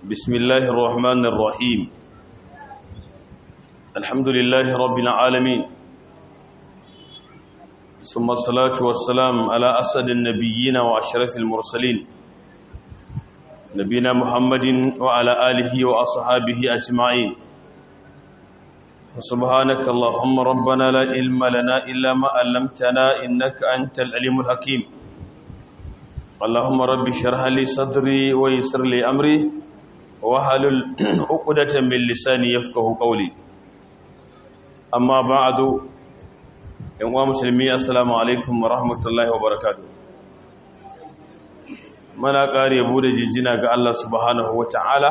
بسم الله الرحمن الرحيم الحمد لله رب العالمين ثم الصلاة والسلام على أسد النبيين وأشرف المرسلين نبينا محمد وعلى آله وأصحابه أجمعين سبحانك اللهم ربنا لا علم لنا إلا ما علمتنا إنك أنت العليم الحكيم اللهم رب اشرح لي صدري ويسر لي أمري wahalul uqdatan min lisani yafqahu qawli amma ba'du yan uwa musulmi assalamu alaikum wa rahmatullahi wa barakatuh mana kare bude jinjina ga Allah subhanahu wa ta'ala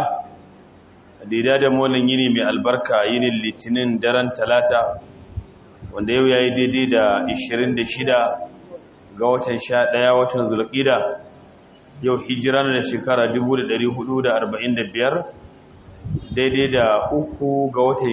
da da mu wannan yini mai albarka yinin litinin daren talata wanda yau yayi daidai da 26 ga watan 11 watan zulqa'da yau hijira na shekara 1445 daidai da 3 ga watan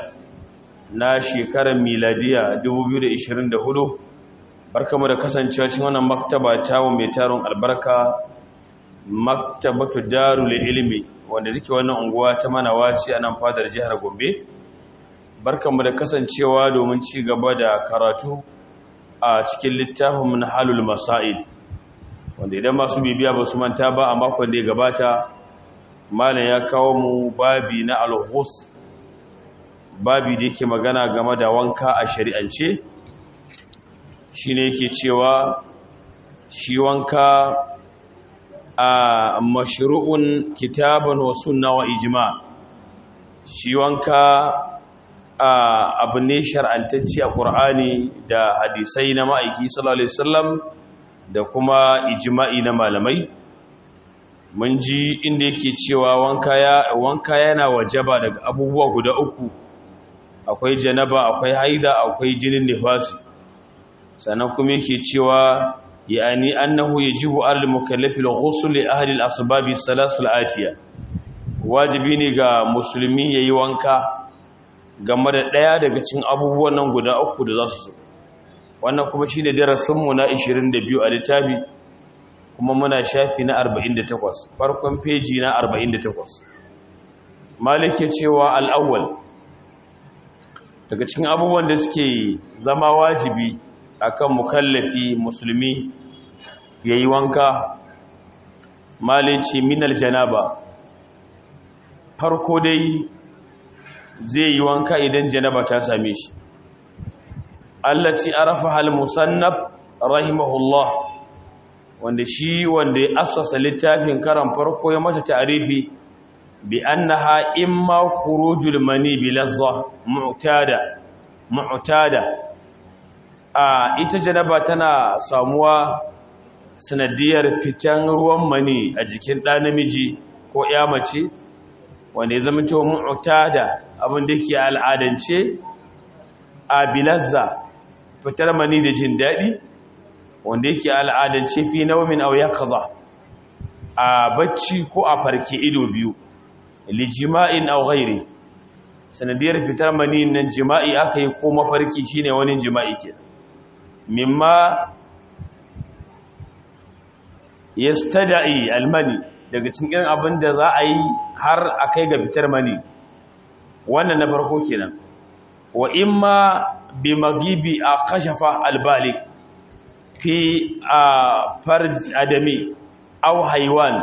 6 na shekarar miladiya 2024 barkamu da kasancewa cikin wannan maktaba tawo mai taron albarka maktabatu darul ilmi wanda take wannan unguwa ta Manawaci a nan fadar jihar Gombe barkamu da kasancewa domin ci gaba da karatu a cikin littafin Minhalul Masail wanda idan masu bibiya ba su manta ba a makon da ya gabata malam ya kawo mu babi na al-ghus babi da yake magana game da wanka a shari'ance shine yake cewa shi wanka a mashru'un kitaban wa sunna wa ijma shi wanka abu ne shar'antacce a Qur'ani da hadisai na ma'aiki sallallahu alaihi wasallam da kuma ijma'i na malamai mun ji inda yake cewa wanka yana wajaba daga abubuwa guda uku akwai janaba akwai haida akwai jinin nifasi sannan kuma yake cewa yani annahu yajibu alal mukallafi al-ghusl li ahli al-asbab as-salas al-atiya wajibi ne ga musulmi yayi wanka game da daya daga cikin abubuwan nan guda uku da za su wannan kuma shi ne darasinmu na 22 a littafi kuma muna shafi na 48 farkon feji na 48 malik ya cewa al'awwal daga cikin abubuwan da suke zama wajibi akan mukallafi musulmi ya yi wanka malici minal janaba farko dai zai yi wanka idan janaba ta same shi allati arafaha al-musannaf rahimahullah wanda ya assasa littafin karan farko ya mata ta'rifi bi annaha imma khurujul mani bi lazza mu'tada ita janaba tana samuwa sanadiyar fitan ruwan mani a jikin ɗa namiji ko ya mace wanda ya zama to mu'tada abin da yake al'adance a bilazza fitar mani da jin daɗi wanda yake al'adance fi naumin aw yaqza a bacci ko a farke ido biyu li jima'in aw ghairi sanadiyar fitar mani nan jima'i aka yi ko mafarki shine wani jima'i ke mimma yastada'i almani daga cikin abin da za a yi har akai ga fitar mani wannan na farko kenan wa imma bimagibi a kashafa albalik fi farj adami aw haywan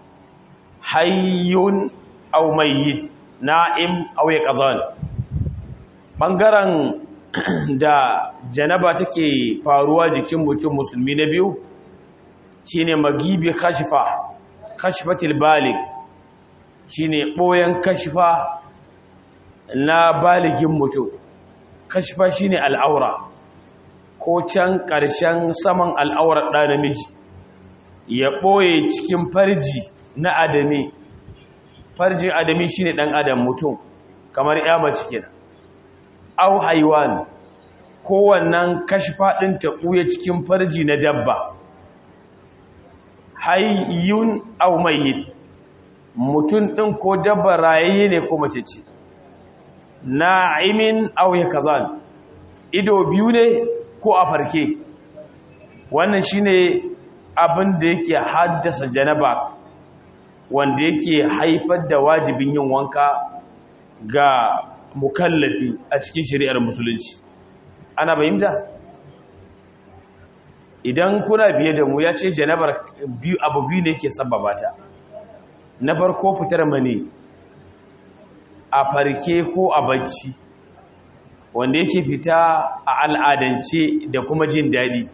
hayyun aw mayyit na'im aw yaqzan bangaren da janaba take faruwa jikin mutum musulmi na biyu shine magibi kashfatil balik shine boyen kashfa na baligin mutum kashfa shine al'aura ko can ƙarshen saman al'aurar ɗa namiji ya ɓoye cikin farji na adami farjin adami shine ɗan adam mutum kamar ya mace kenan au haiwan ko wannan kashfa ɗin ta ɓuya cikin farji na dabba hayyun au mayyit mutum ɗin ko dabba rayayye ne ko mace ce na'imin aw yakzan ido biyu ne ko a farke wannan shine abin da yake haddasa janaba wanda yake haifar da wajibin yin wanka ga mukallafi a cikin shari'ar musulunci. Ana fahimta? Idan kuna biye da mu ya ce janabar abu biyu ne ke sababa ta. Na farko fitar mani a farke ko a bacci wanda yake fita a al'adance da kuma jin daɗi.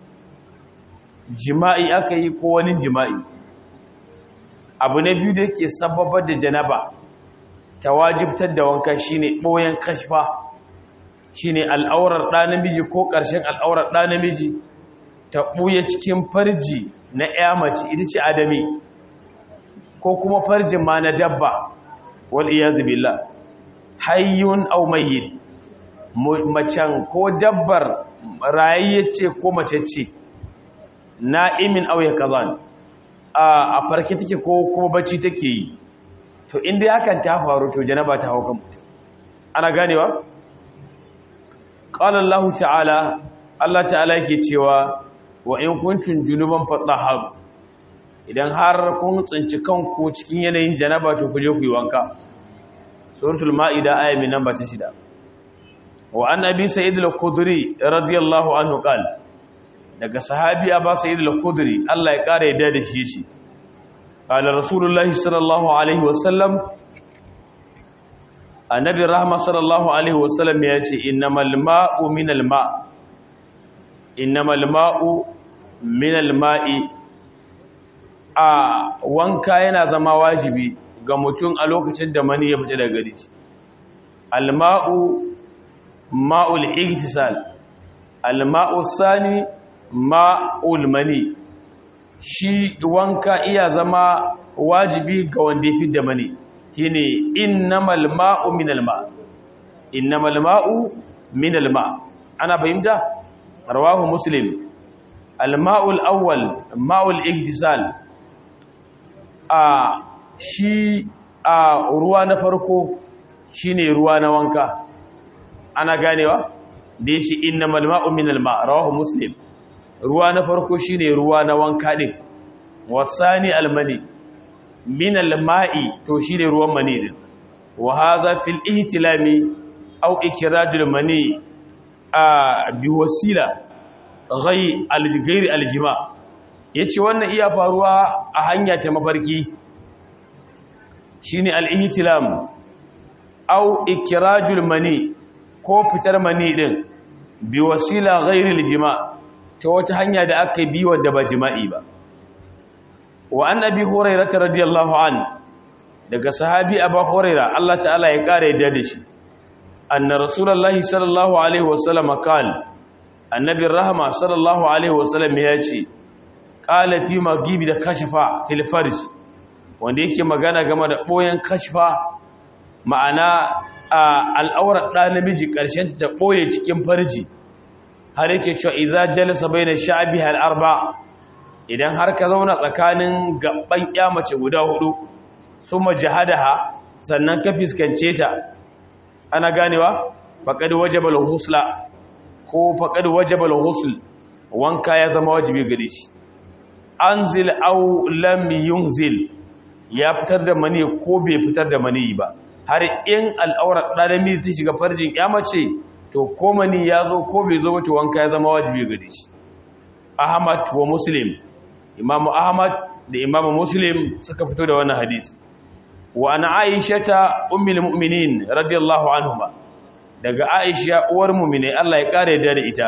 Jima'i aka yi ko wani jima'i. Abu na biyu da yake sababar da janaba ta wajibtar da wanka shine ɓoyen kashfa, shine al'aurar ɗa namiji ko ƙarshen al'aurar ɗa namiji ta ɓuye cikin farji na ƴa mace ita ce adami, ko kuma farjin ma na dabba wal iyazu billah, hayyun aw mayyit, macen ko dabbar rayayye ce ko mace ce, na'imin aw yakazan, a farke take ko kuma bacci take yi. To inda hakan ta faru to janaba ta hauka mutum. Ana ganewa? Qala Allah ta'ala, Allah ta'ala yake cewa wa in kuntum junuban fatahharu, idan har kun tsinci kanku cikin yanayin janaba to ku je ku yi wanka. Suratul Maida aya mai namba 6. Wa an Abi Sa'id al-Khudri radiyallahu anhu qala, daga sahabi Abu Sa'id al-Khudri Allah ya kare yadda da shi yace qala Rasulullah sallallahu alaihi wasallam, annabi rahma sallallahu alaihi wasallam yace innamal ma'u minal ma', innamal ma'u minal ma'i. A wanka yana zama wajibi ga mutum a lokacin da mani ya fita daga gari. Al-ma'u ma'ul igtisal, al-ma'u sani ma'ul mani. Shi wanka iya zama wajibi ga wanda ya fidda mani, shine innamal ma'u minal ma', innamal ma'u minal ma'. Ana fahimta? Rawahu Muslim. Al-ma'ul awwal ma'ul igtisal, shi ruwa na farko shine ruwa na wanka. Ana ganewa da yace innamal ma'u minal ma', rawahu Muslim. Ruwa na farko shine ruwa na wanka din. Wasani almani minal ma'i, to shine ruwan mani din. Wa hadha fil ihtilami aw ikrajul mani bi wasila ghayr aljima. Yace wannan iya faruwa a hanya ta mafarki, shine al-ihtilam aw ikrajul mani, ko fitar mani din bi wasila ghayr aljima, ta wata hanya da aka bi wanda ba jima'i ba. Wa an Abi Hurairah radiyallahu an, daga sahabi Abu Hurairah Allah ta'ala ya kare yadda da shi, anna rasulullahi sallallahu alaihi wasallam qala, annabi rahma sallallahu alaihi wasallam ya ce qala fi magibi da kashfa fil farj, wanda yake magana game da boyen kashfa, ma'ana al'aurar da namiji karshen ta boye cikin farji, har yake cewa iza jalasa baina sha'biha al-arba, idan har ka zauna tsakanin gaban mace guda hudu, suma jahadaha, sannan ka fiskance ta. Ana ganewa? Faqad wajaba al-ghusla, ko faqad wajaba al-ghusl, wanka ya zama wajibi gare shi. Anzil aw lam yunzil, ya fitar da mani ko bai fitar da mani ba, har in al'aurar da namiji ta shiga farjin mace, to ko mani ya zo ko bai zo ba, to wanka ya zama wajibi gare shi. Ahmad wa Muslim, Imam Ahmad da Imam Muslim suka fito da wannan hadisi. Wa ana Aisha ummul mu'minin radiyallahu anhuma, daga Aisha uwar mu'mine Allah ya kare da ita,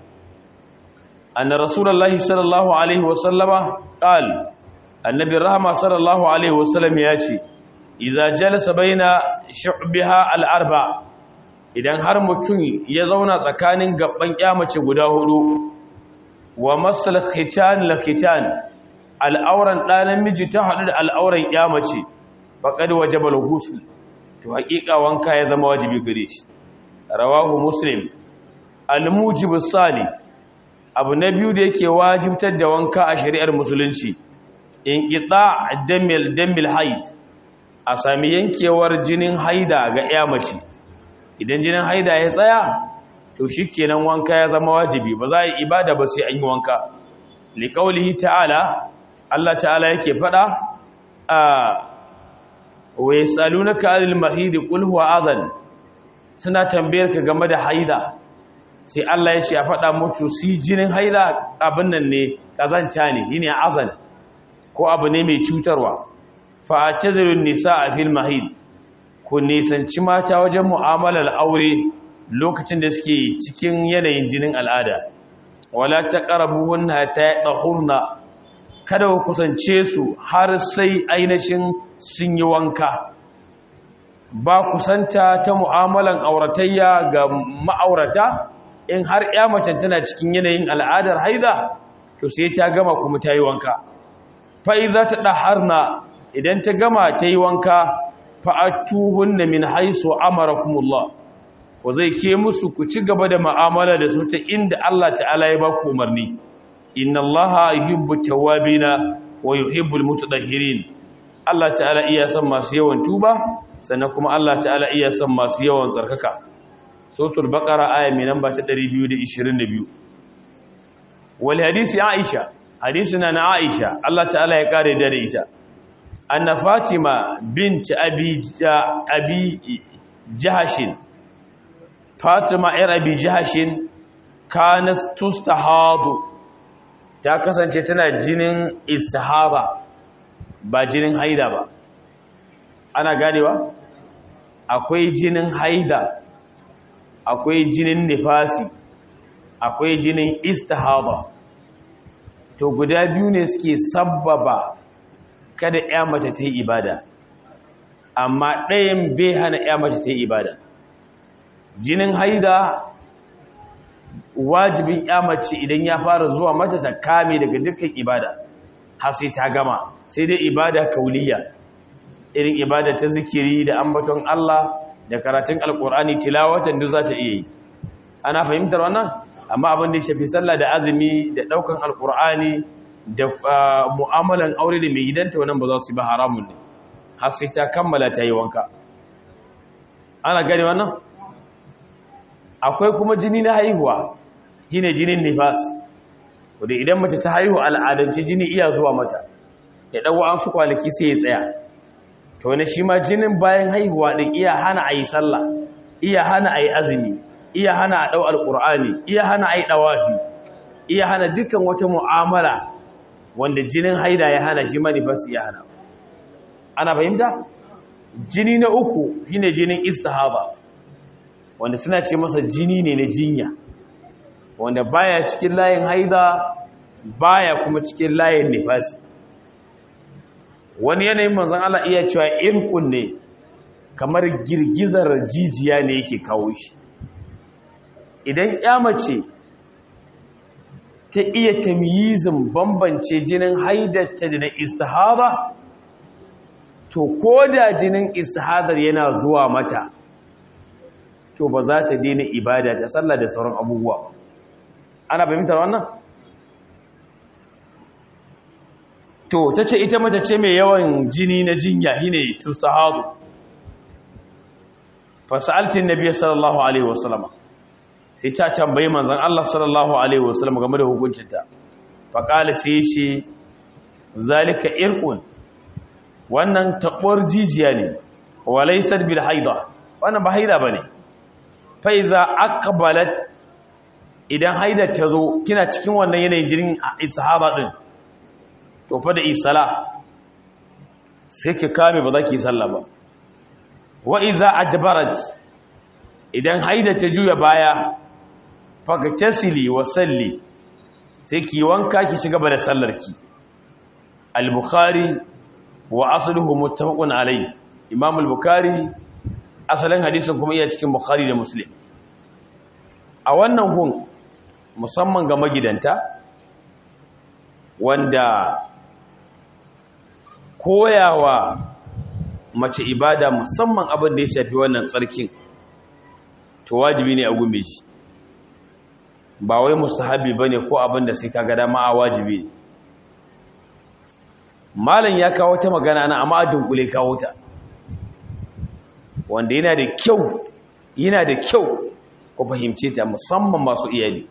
anna rasulullahi sallallahu alaihi wasallama qala, annabi rahma sallallahu alaihi wasallam ya ce idza jalasa baina shu'biha al-arba, idan har mutum ya zauna tsakanin gaban mace guda hudu, wa masal khitan la khitan, al'auran da namiji ta hadu da al'auran mace, faqad wajaba al-ghusl, to haƙiƙa wanka ya zama wajibi gare shi. Rawahu Muslim. Al-mujib as-sali, abu na biyu da yake wajibtar da wanka a shari'ar musulunci, in qita damil haid, a sami yankewar jinin haida ga mace. Idan jinin haida ya tsaya, to shikenan wanka ya zama wajibi, ba za a yi ibada ba sai an yi wanka. Liqaulihi ta'ala, Allah ta'ala yake fada, wa yasalunaka anil mahid qul huwa adhan suna tambayar ka game da haida sai Allah ya ce a faɗa mutu si jinin haida abin nan ne kazanta ne yine azan ko abu ne mai cutarwa fa atazirun nisaa fil mahid ku nisanci mata wajen mu'amalar aure lokacin da suke cikin yanayin jinin al'ada wala taqrabuhunna hatta yadhurna kada ku kusance su har sai ainihin sun yi wanka ba kusanta ta mu'amalan auratayya ga ma'aurata in har ya mace tana cikin yanayin al'adar haida to sai ta gama kuma ta yi wanka fa iza ta daharna idan ta gama ta yi wanka fa atuhunna min haisu amarakumullah ko zai ke musu ku ci gaba da mu'amala da su ta inda Allah ta'ala ya ba ku umarni inna allaha yuhibbu tawwabina wa yuhibbul mutatahhirin Allah ta'ala iya son masu yawan tuba sannan kuma Allah ta'ala iya son masu yawan tsarkaka suratul baqara aya mai namba ta 222 wal hadisi aisha hadisina na aisha Allah ta'ala ya kare da ita anna fatima bint abi jahashin fatima yar abi jahashin kanat tustahadu ta kasance tana jinin istihaba ba jinin haida ba ana ganewa akwai jinin haida akwai jinin nifasi akwai jinin istihaba to guda biyu ne suke sabbaba kada ya mace ta yi ibada amma ɗayan bai hana ya mace ta yi ibada jinin haida wajibin ya mace idan ya fara zuwa mata ta kame daga dukkan ibada har sai ta gama sai dai ibada kauliya irin ibada ta zikiri da ambaton Allah da karatun alkur'ani tilawatan duk za ta iya yi ana fahimtar wannan amma abin da ya shafi sallah da azumi da daukan alkur'ani da mu'amalan aure da mai gidanta wannan ba za su yi ba haramun ne har sai ta kammala ta yi wanka ana gani wannan akwai kuma jini na haihuwa shine jinin nifas wanda idan mace ta haihu al'adance jini iya zuwa mata ya dawo an su kwanaki sai ya tsaya to wani shi ma jinin bayan haihuwa din iya hana ayi sallah iya hana ayi azumi iya hana a dau alqur'ani iya hana ayi dawafi iya hana dukkan wata mu'amala wanda jinin haida ya hana shi ma nifas ya hana ana fahimta jini na uku shine jinin istihaba wanda suna ce masa jini ne na jinya wanda baya cikin layin haida baya kuma cikin layin nifasi wani yanayin manzon Allah iya cewa irkun ne kamar girgizar jijiya ne yake kawo shi idan ya mace ta iya tamyizin bambance jinin haidarta da na istihada to koda jinin istihadar yana zuwa mata to ba za ta daina ibada ta sallah da sauran abubuwa ana fahimtar wannan to tace ita mace ce mai yawan jini na jinya shine tustahadu fa sa'alti annabi sallallahu alaihi wasallam sai ta tambaye manzon Allah sallallahu alaihi wasallam game da hukuncinta fa qala sai yace zalika irqun wannan tabuwar jijiya ne walaysa bil haida wannan ba haida bane faiza aqbalat idan haidar ta zo kina cikin wannan yanayin jinin istihaba din to fa da isala sai ki kame ba za ki sallah ba wa iza adbarat idan haidar ta juya baya fagtasili wa salli sai ki wanka ki shiga da sallarki al-bukhari wa asluhu muttafaqun alayhi imam al-bukhari asalin hadisin kuma iya cikin bukhari da muslim a wannan gun musamman ga magidanta wanda koyawa mace ibada musamman abin da ya shafi wannan tsarkin to wajibi ne a gumeji ba wai mustahabi bane ko abin da sai kaga dama a wajibi ne malam ya kawo ta magana na amma dunkule kawo ta wanda yana da kyau ku fahimce ta musamman masu iyali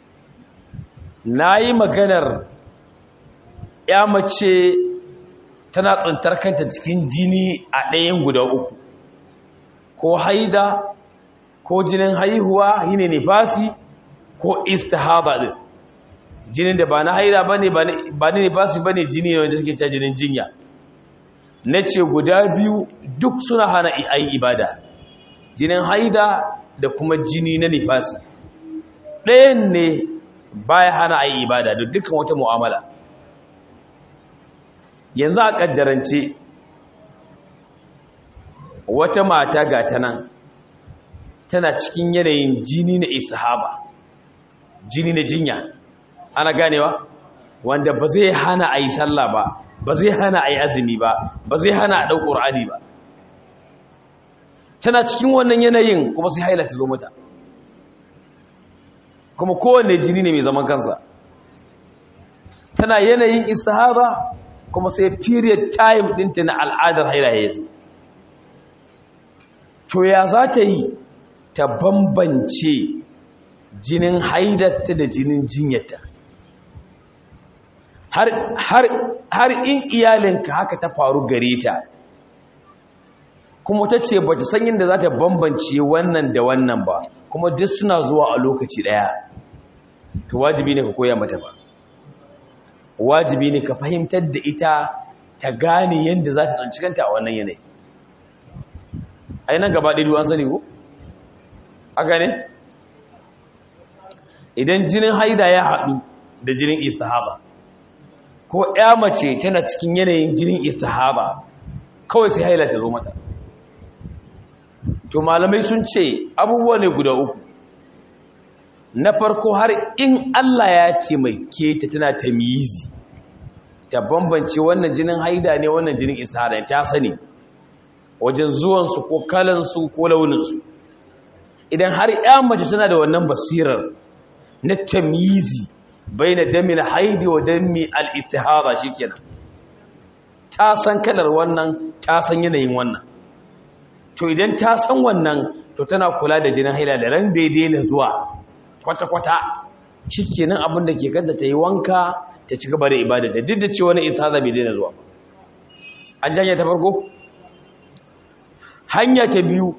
nayi maganar ya mace tana tsintar kanta cikin jini a ɗayan guda uku, ko haida ko jinin haihuwa yine nifasi ko istihaba din. Jinin da ba na haida bane ba ne nifasi bane, jini ne wanda suke cewa jinin jinya. Nace guda biyu duk suna hana ayi ibada, jinin haida da kuma jini na nifasi. Ɗayan ne baya hana ayi ibada da dukkan wata mu'amala. Yanzu a kaddarance wata mata ga ta nan tana cikin yanayin jini na istihaba, jini na jinya, ana ganewa, wanda ba zai hana a yi sallah ba zai hana a yi azumi ba zai hana a ɗau ƙur'ani ba. Tana cikin wannan yanayin kuma sai haila ta zo mata, kuma kowanne jini ne mai zaman kansa. Tana yanayin istihaba kuma sai period time ɗinta na al'adar haila ya zo. To ya za ta yi ta bambance jinin haidatta da jinin jinyata? Har in iyalinka haka ta faru gare ta, kuma ta ce ba ta san yadda za ta bambance wannan da wannan ba, kuma duk suna zuwa a lokaci ɗaya, to wajibi ne ka koya mata ba. Wajibi ne ka fahimtar da ita ta gane yadda za ta tsanci kanta a wannan yanayi. Ai nan gaba ɗaya an sani ko? Aka ne? Idan jinin haida ya haɗu da jinin istihaba, ko ya mace tana cikin yanayin jinin istihaba, kawai sai haila ta zo mata. To malamai sun ce abubuwa ne guda uku. Na farko, har in Allah ya ce mai ke tana tamyizi, ta bambance wannan jinin haida ne wannan jinin istihaba ne, ta sani wajen zuwansu ko kalansu ko launinsu. Idan har ya mace tana da wannan basirar na tamyizi baina damin haidi wa dami al-istihaba, shikenan ta san kalar wannan, ta san yanayin wannan. To idan ta san wannan, to tana kula da jinin haila da ran daidai na zuwa kwata-kwata, shikenan abin da ke kanta ta yi wanka ta ci gaba da ibada, duk da cewa wani istihaba bai daina zuwa. An janya ta farko. Hanya ta biyu,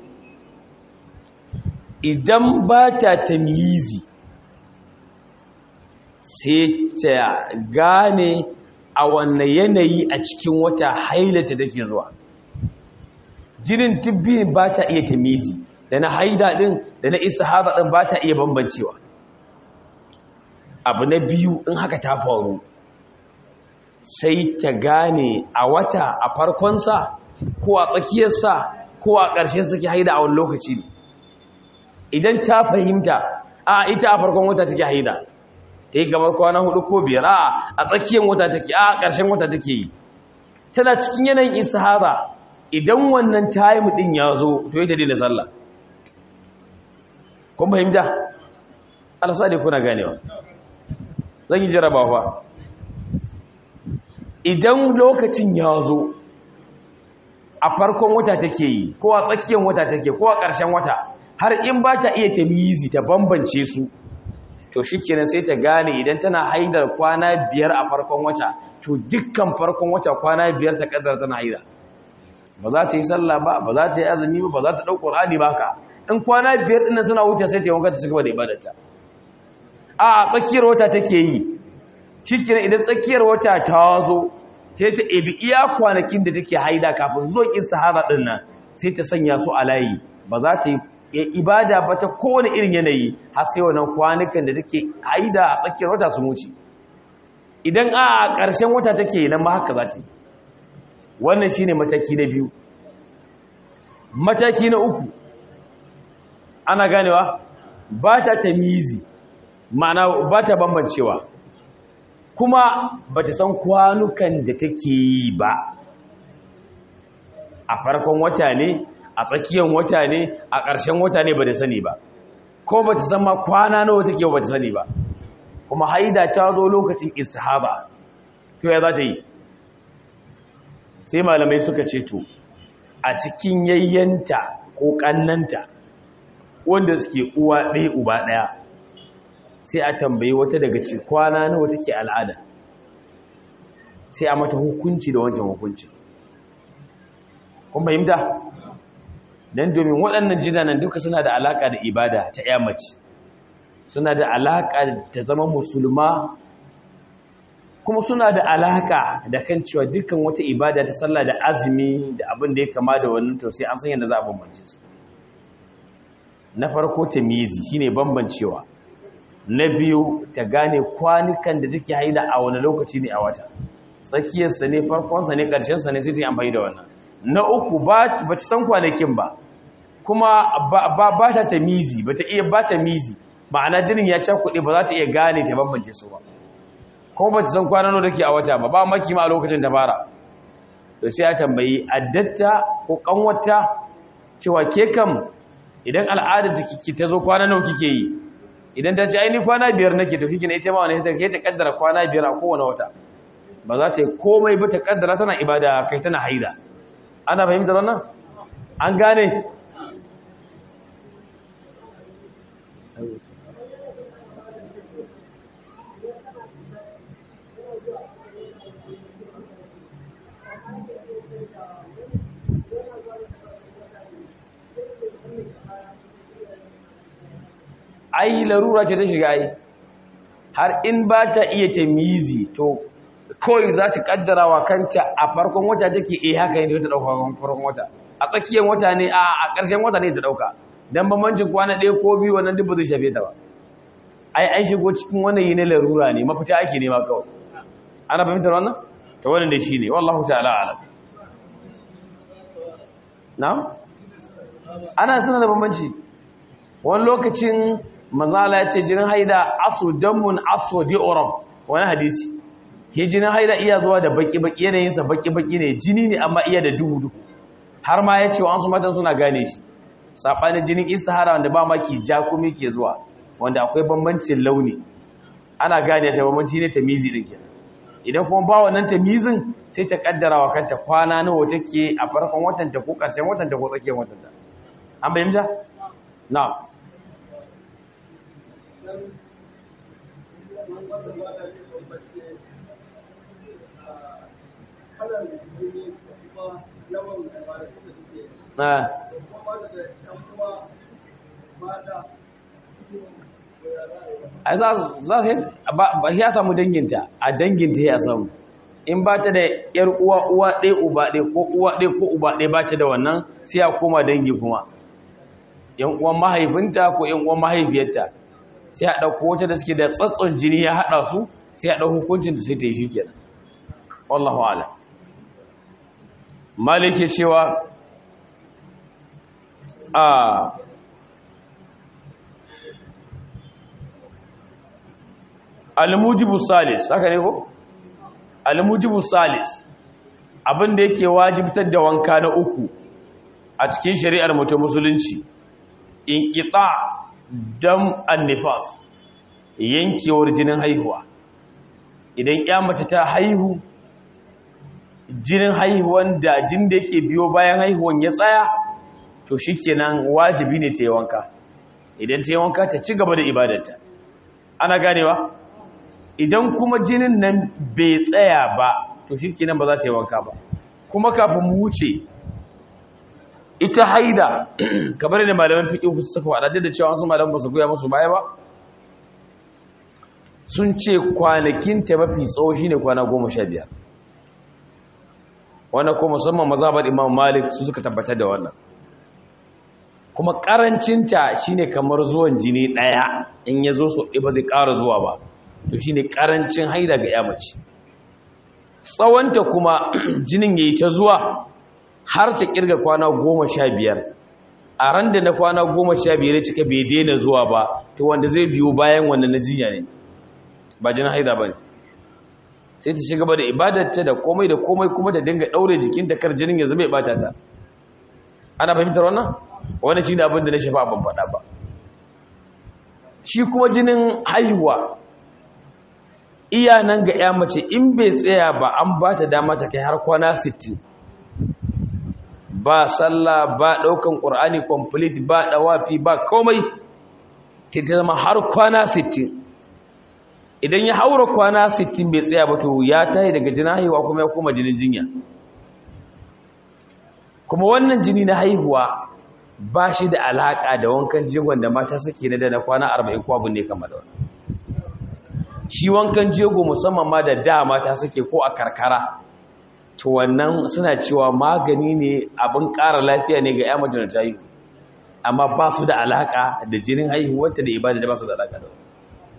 idan ba ta tamyizi, sai ta gane a wannan yanayi a cikin wata hailata take zuwa. Jinin tibbi ba ta iya tamyizi, da na haida din da na istihaba din ba ta iya bambancewa. Abu na biyu, in haka ta faru, sai ta gane a wata a farkonsa ko a tsakiyarsa ko a ƙarshen sake haida a wani lokaci ne. Idan ta fahimta ita a farkon wata take haida, ta yi gabar kwana 4 ko 5, a tsakiyar wata take, a ƙarshen wata take yi, tana cikin yanayin istihaba, idan wannan time din ya zo, to yi ta daina sallah. Kun fahimta? alasa dai kuna ganewa, zan yi jarabawa. Idan lokacin ya zo a farkon wata take yi, ko a tsakiyar wata take, ko a ƙarshen wata, har in ba ta iya tamyizi ta bambance su, to shikenan sai ta gane idan tana haidar kwana 5 a farkon wata, to dukkan farkon wata kwana 5 ta kaddara tana haida. Ba za ta yi sallah ba za ta yi azumi ba za ta ɗau Qur'ani ba ka. In kwana 5 ɗin nan suna wuce sai ta yi wanka ta cigaba da ibadarta. A tsakiyar wata take yi, shikenan idan tsakiyar wata ta zo, sai ta ebi iya kwanakin da take haida kafin zuwan istihara din nan, sai ta sanya su a layi. Ba za ta yi ibada ba ta kowane irin yanayi har sai wannan kwanukan da take haida a tsakiyar wata su wuce. Idan a ƙarshen wata take nan ma haka za ta yi. Wannan shine mataki na biyu. Mataki na uku, ana ganewa, ba ta tamyizi, ma'ana ba ta bambancewa, kuma ba ta san kwanukan da take yi ba. A farkon wata ne, a tsakiyar wata ne, a ƙarshen wata ne ba ta sani ba, ko ba ta san ma kwana nawa take ba ta sani ba, kuma haida ta zo lokacin istihaba, to ya za ta yi? Sai malamai suka ce to a cikin yayyanta ko ƙannanta wanda suke uwa ɗaya uba ɗaya, sai a tambayi wata daga ce kwana nawa take al'ada, sai a mata hukunci da wancan hukunci. Kun fahimta? Dan domin waɗannan jinanan duka suna da alaka da ibada ta ƴa mace, suna da alaka ta zama musulma, kuma suna da alaka da kan cewa dukkan wata ibada ta sallah da azumi da abin da ya kama da wannan to sai an san yadda za a bambance su. Na farko tamizi shine bambancewa. Na biyu ta gane kwanukan da take haila a wani lokaci ne a wata, tsakiyarsa ne, farkonsa ne, ƙarshensa ne, sai ta yi amfani da wannan. Na uku ba ta san kwanakin ba, kuma ba ta tamizi, ba ta iya ba tamizi, ma'ana jinin ya cakuɗe ba za ta iya gane ta bambance su ba, kuma ba ta san kwanan da take a wata ba maki ma a lokacin ta fara. To sai ya tambayi addatta ko kanwata cewa ke kam idan al'ada take ta zo kwana nawa kike yi, idan ta ce ai ni kwana 5 nake, to kike ne ita ma wani ta kaddara kwana 5 a kowane wata, ba za ta yi komai ba, ta kaddara tana ibada kai tana haida. Ana fahimtar wannan? An gane? Ai larura ce ta shiga ai, har in ba ta iya tamizi to kawai za ta kaddara wa kanta a farkon wata take haka yadda ta dauka farkon wata, a tsakiyar wata ne, a ƙarshen wata ne ta dauka, dan bambancin kwana ɗaya ko biyu wannan duk ba zai shafe ta ba. Ai an shigo cikin wannan yi na larura ne, mafita ake nema kawai. Ana fahimtar wannan? To wannan da shi ne, wallahu ta'ala alam. Na'am? Ana sanar da bambanci. Wani lokacin manzala ya ce jinin haida asu damun asu di'uram, wani hadisi. Ke jinin haida iya zuwa da baki-baki, yanayinsa baki-baki ne, jini ne amma iya da duhu-duhu. Har ma ya ce wa an su matan suna gane shi. Saɓanin jinin istihara wanda ba maki ja kuma ke zuwa, wanda akwai bambancin launi. Ana gane ta bambanci ne tamizi din kenan. Idan kuma ba wannan tamizin sai ta kaddara wa kanta kwana nawa take a farkon watanta ko ƙarshen watanta ko tsakiyar watanta. An bayyana? Na'am. Ya samu danginta, a danginta ya samu. In ba ta da ‘yar uwa ɗaya uba ɗaya ko uwa ɗaya ko uba ɗaya ba ta da wannan, sai ya koma dangi kuma. ‘Yan uwan mahaifinta ko ‘yan uwan mahaifiyarta, sai a ɗauko wata da suke da tsatson jini ya haɗa su, sai a ɗau hukuncin da sai ta yi shi kenan. Wallahu a'lam. Malik ya cewa al-mujibu salis, haka ne ko? Al-mujibu salis, abinda yake wajibtar da wanka na uku a cikin shari'ar mu ta musulunci, inqita dam an-nifas, yankewar jinin haihuwa. Idan ya mace ta haihu, jinin haihuwan da jin da yake biyo bayan haihuwan ya tsaya, to shikenan wajibi ne ta yi wanka. Idan ta yi wanka ta ci gaba da ibadarta. Ana ganewa? Idan kuma jinin nan bai tsaya ba, to shikenan ba za ta yi wanka ba. Kuma kafin mu wuce, ita haida kamar da malaman fiqh suka faɗa da cewa wasu malaman ba su goya musu baya ba, sun ce kwanakin ta mafi tsawo shine kwana 15. Wannan ko musamman mazhabar Imam Malik su suka tabbatar da wannan. Kuma karancin ta shine kamar zuwan jini daya, in yazo so ba zai ƙara zuwa ba, to shine karancin haida ga ya mace. Tsawonta kuma jinin yayi ta zuwa har ta kirga kwana 15. A ran da na kwana 15 cika bai daina zuwa ba, to wanda zai biyo bayan wannan na jinya ne, ba jinin haida bane. Sai ta shiga da ibadarta da komai kuma da dinga daure jikinta kar jinin ya zama ya bata ta. Ana fahimtar wannan? Wannan shine abin da na shafa ban faɗa ba. Shi kuma jinin haihuwa iya nan ga ya mace in bai tsaya ba, an ba ta dama ta kai har kwana 60. Ba sallah, ba daukan Qur'ani complete, ba dawafi, ba komai, ta zama har kwana 60. idan ya haura kwana 60 bai tsaya ba to ya tayi daga jinin haihuwa kuma ya koma jinin jinya. Kuma wannan jini na haihuwa ba shi da alaƙa da wankan jegon da mata suke na kwana 40 ko abin ne kamar da wannan. Shi wankan jego musamman ma da mata suke ko a karkara, to wannan suna cewa magani ne, abin ƙara lafiya ne ga 'ya mace da ta haihu, amma ba su da alaƙa da jinin haihuwarta da ibada da ba su da alaƙa da wannan.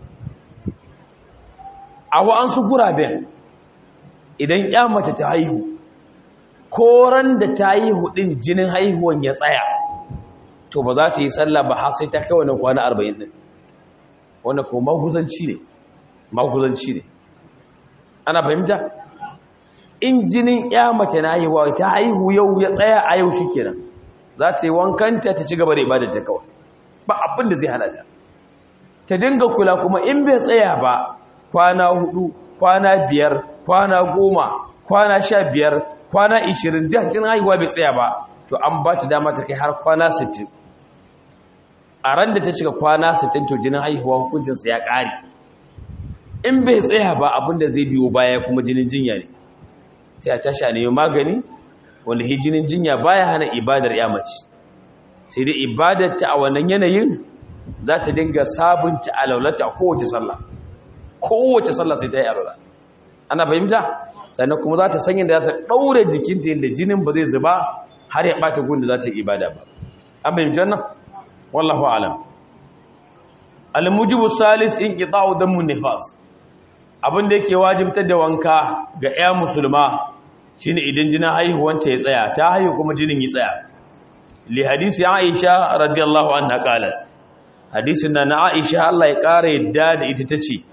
A wa'ansu guraben idan 'ya mace ta haihu, koran da ta haihu ɗin jinin haihuwan ya tsaya, to ba za ta yi sallah ba har sai ta kai wannan kwana 40 ɗin. Wannan kuma maguzanci ne. Ana fahimta? In jinin 'ya mace na haihuwa ta haihu yau ya tsaya a yau shi kenan, za ta yi wankanta ta ci gaba da ibadarta kawai, ba abin da zai hana ta. Ta dinga kula kuma in bai tsaya ba, kwana 4, kwana 5, kwana 10, kwana 15, kwana 20, jinin haihuwa bai tsaya ba, to an ba ta dama ta kai har kwana 60. A ran da ta cika kwana 60 to jinin haihuwa hukuncinsa ya ƙare. In bai tsaya ba, abin da zai biyo baya kuma jinin jinya ne, sai a tashi a nemi magani, wanda jinin jinya baya hana ibadar ya mace, sai dai ibadarta a wannan yanayin za ta dinga sabunta alaulata kowace sallah sai ta yi alwala. Ana fahimta? Sannan kuma za ta san yadda za ta ɗaure jikinta yadda jinin ba zai zuba har ya ɓata gun da za ta yi ibada ba. An fahimci wannan? Wallahu alam. Al-mujibu salis inqita'u damun nifas. Abin da yake wajibtar da wanka ga 'ya musulma shine idan jinin haihuwanta ya tsaya, ta haihu kuma jinin ya tsaya. Li hadisi Aisha radiyallahu anha qalat, hadisin na Aisha Allah ya kare yadda da ita tace,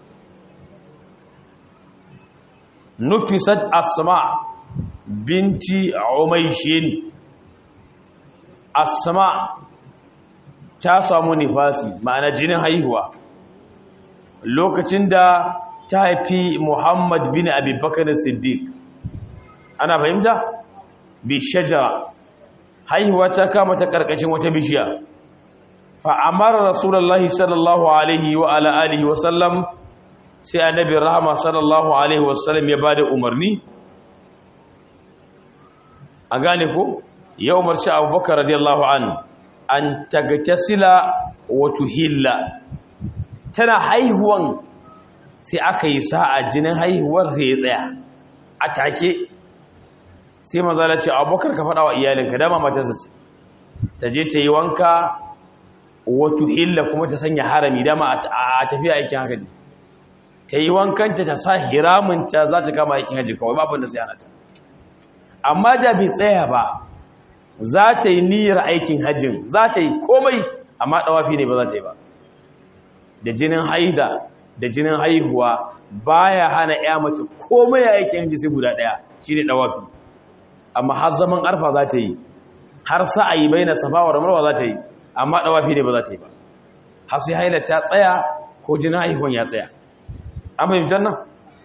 nufisat Asma binti Umayshin. Asma ta samu nifasi, ma'ana jinin haihuwa, lokacin da ta haifi Muhammad bin Abi Bakr Siddiq. Ana fahimta? Bi shajara, haihuwa ta kama ta karkashin wata bishiya. Fa amara Rasulullahi sallallahu alaihi wa ala alihi wa sallam, sai annabi rahama sallallahu alaihi wa sallam ya bada umarni. A gane ko? Ya umarci Abubakar radiyallahu anhu an tagtasila wa tuhilla. Tana haihuwan sai aka yi sa'a jinin haihuwar sai ya tsaya a take. Sai manzala ce, Abubakar ka faɗa wa iyalinka, dama matarsa ce, ta je ta yi wanka wa tuhilla kuma ta sanya harami, dama a tafiya aikin hajji. Ta yi wankanta ta sa hiraminta za ta kama aikin hajji kawai, babin da sai ana ta. Amma da bai tsaya ba, za ta yi niyyar aikin hajjin, za ta yi komai, amma ɗawafi ne ba za ta yi ba. Da jinin haida da jinin haihuwa baya hana ya mace komai ya aikin hajji sai guda ɗaya, shi ne ɗawafi. Amma har zaman arfa za ta yi, har sa'ayi bai na safa wa marwa za ta yi, amma ɗawafi ne ba za ta yi ba. Har sai haila ta tsaya ko jinin haihuwan ya tsaya. An fahimtar nan?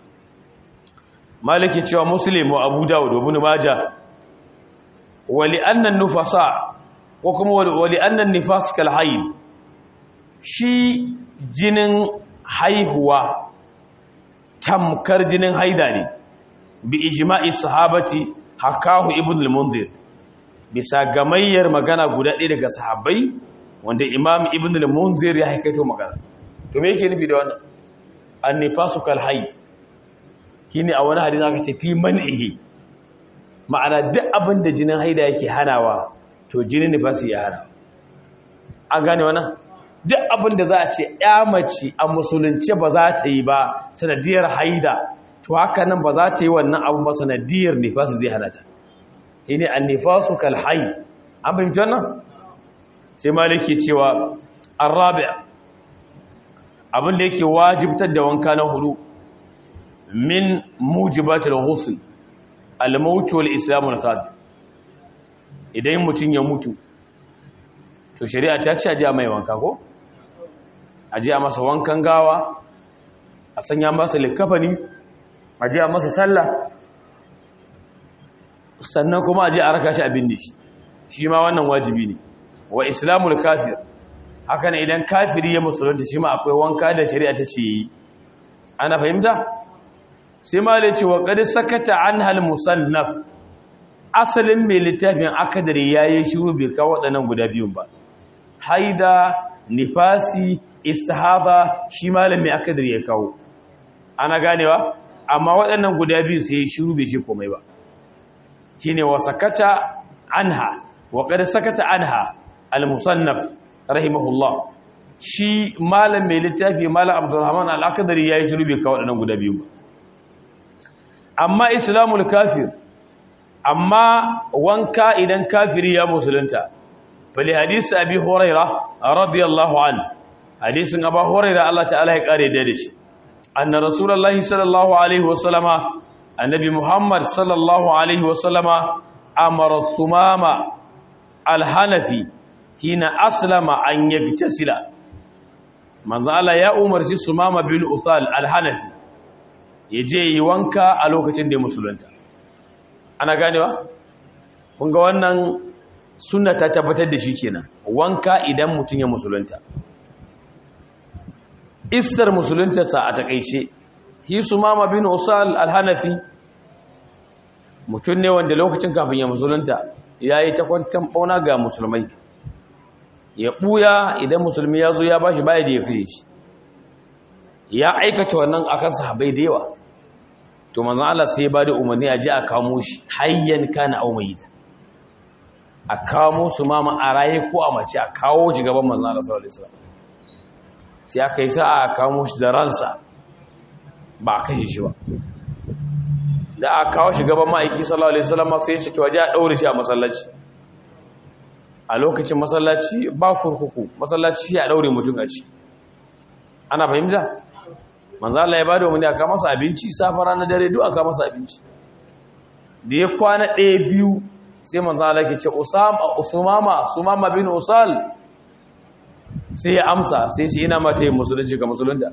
Maliki cewa Muslim wa Abu Dawud wa Ibn Majah, wali annan nufasa ko kuma wali annan nifas kal hayd, shi jinin haihuwa tamkar jinin haida ne, bi ijma'i sahabati hakahu Ibn al-Mundhir, bisa gamayyar magana guda ɗaya daga sahabbai wanda Imam Ibn al-Mundhir ya haikaito magana. To me yake nufi da wannan? An-nifasu kal hayd shine a wani hadisi aka ce fi man'ihi, ma'ana duk abin da jinin haida yake hanawa to jinin nifasi ya hana. An gane wannan? Duk abin da za a ce ya mace a musulunci ba za ta yi ba sanadiyar haida, to haka nan ba za ta yi wannan abu ba sanadiyar nifasi zai hana ta. Shine an-nifasu kal hayd. An fahimci wannan? Sai maliki cewa ar-rabi', abin da yake wajibtar da wanka na hudu min mujibatul ghusl al-maut wal islam al-qadi. Idan mutum ya mutu to shari'a ta ce aje mai wanka ko aje masa wankan gawa, a sanya masa likafani, aje masa sallah, sannan kuma aje a raka shi abin dishi. Shi ma wannan wajibi ne. Wa islamul kafir, haka ne idan kafiri ya musulunta shi ma akwai wanka da shari'a ta ce yi. ana fahimta sai ma da cewa qad sakata anha al-musannaf asalin mai littafin akadari yayi shiru bai kawo waɗannan guda biyun ba haida nifasi istihada shi malami akadari ya kawo ana ganewa amma waɗannan guda biyu sai shiru bai ce komai ba shine wa sakata anha wa qad sakata anha al-musannaf rahimahullah shi malam mai littafi malam Abdulrahman al-Akdari yayi shiru bai kawo waɗannan guda biyu ba amma islamul kafir amma wanka idan kafiri ya musulunta fali hadisi abi hurairah radiyallahu anhu hadisin abu hurairah Allah ta'ala ya kare da shi anna rasulullahi sallallahu alaihi wasallama annabi muhammad sallallahu alaihi wasallama amara thumama al-hanafi hina aslama an yagtasila manzo Allah ya umarci sumama bin uthal al-hanafi yaje yi wanka a lokacin da ya musulunta ana ganewa kun ga wannan sunna ta tabbatar da shi kenan wanka idan mutun ya musulunta isar musulunta ta a takeice hi sumama bin uthal al-hanafi mutun ne wanda lokacin kafin ya musulunta yayi ta kwantan bauna ga musulmai ya buya idan musulmi ya zo ya bashi baya da ya kai shi ya aikata wannan akan sahabbai da yawa to manzon Allah sai ya bada umarni a ji a kamo shi hayyan kana aw mayita a kamo su mama a raye ko a mace a kawo shi gaban manzon Allah sallallahu alaihi wasallam sai aka yi sa a kamo shi da ransa ba a kashe shi ba da aka kawo shi gaban ma'aiki sallallahu alaihi wasallam sai ya ce to waje a daure shi a masallaci a lokacin masallaci ba kurkuku masallaci ya daure mutum a ci ana fahimta manzo Allah ya bada wani aka masa abinci safara na dare duk aka masa abinci da ya kwana ɗaya biyu sai manzo Allah ya ce Usama bin Usal sai ya amsa sai ce ina mata yin musulunci ga musulunta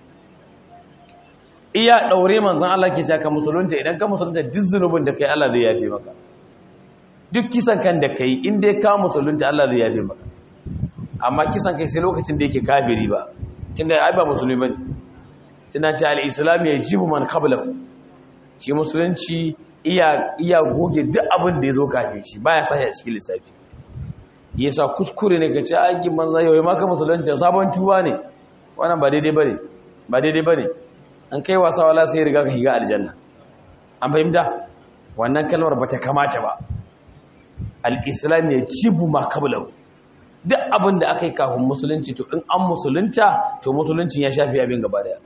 iya daure manzo Allah ke ce ka musulunta idan ka musulunta duk zunubin da kai Allah zai yafe maka duk kisan kan da kai inda ya kawo musulunta Allah zai yafe maka amma kisan kai sai lokacin da yake kafiri ba tunda ai ba musulmi bane tunda ce al-islam yajibu man qablahu shi musulunci iya goge duk abin da yazo kafin shi baya sa a cikin lissafi yasa kuskure ne kace aikin manzo yau ma ka musulunta sabon tuba ne wannan ba daidai bane an kai wasa wala sai riga ka higa aljanna an fahimta wannan kalmar bata kamata ba al-islam ya cibu ma qablahu duk abin da aka yi kafin musulunci to in an musulunta to musuluncin ya shafi abin gaba daya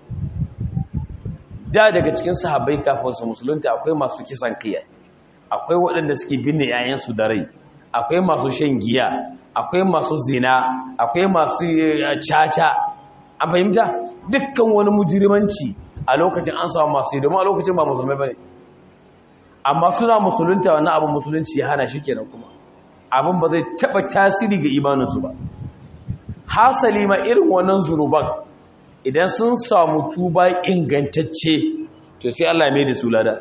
da daga cikin sahabbai kafin su musulunta akwai masu kisan kai akwai waɗanda suke binne yayansu da rai akwai masu shan giya akwai masu zina akwai masu caca an fahimta dukkan wani mujrimanci a lokacin an samu masu domin a lokacin ba musulmai bane amma suna musulunta wannan abin musulunci ya hana shi kenan kuma abin ba zai taba tasiri ga imaninsu ba hasali ma irin wannan zunuban idan sun samu tuba ingantacce to sai Allah ya mai da su lada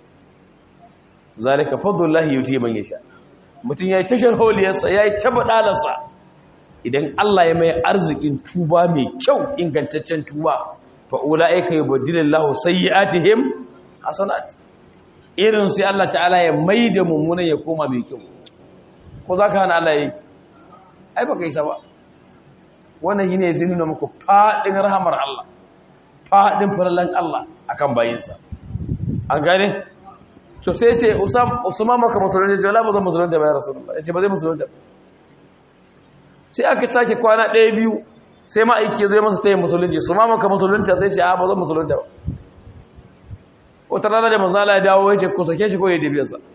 zalika fadlullahi yuti man yasha mutun yayi tashar holiyarsa yayi tabadalarsa idan Allah ya mai arzikin tuba mai kyau ingantaccen tuba fa ulaika yubaddilullahu sayyi'atihim hasanat irin sai Allah ta'ala ya maida mummunan ya koma mai kyau ko zaka hana Allah yi ai baka isa ba wannan yine zai nuna muku fadin rahamar Allah fadin farallan Allah akan bayinsa an gane to sai ce Usman maka musulunta ce wala ba zan musulunta ba ya Rasulullah yace ba zai musulunta sai aka sake kwana ɗaya biyu sai ma aiki zai masa tayin musulunci Usman maka musulunta sai ce a ba zan musulunta ba wata rana da manzo Allah ya dawo yace ko sake shi ko ya tafi sa